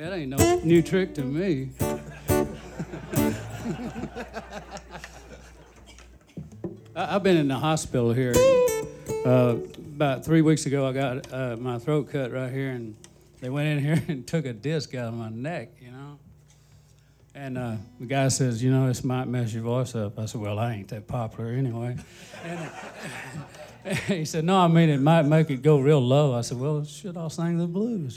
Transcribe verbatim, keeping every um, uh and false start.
That ain't no new trick to me. I, I've been in the hospital here. Uh, about three weeks ago, I got uh, my throat cut right here, and they went in here and took a disc out of my neck, you know. And uh, the guy says, you know, this might mess your voice up. I said, well, I ain't that popular anyway. And he said, no, I mean, it might make it go real low. I said, well, should I sing the blues?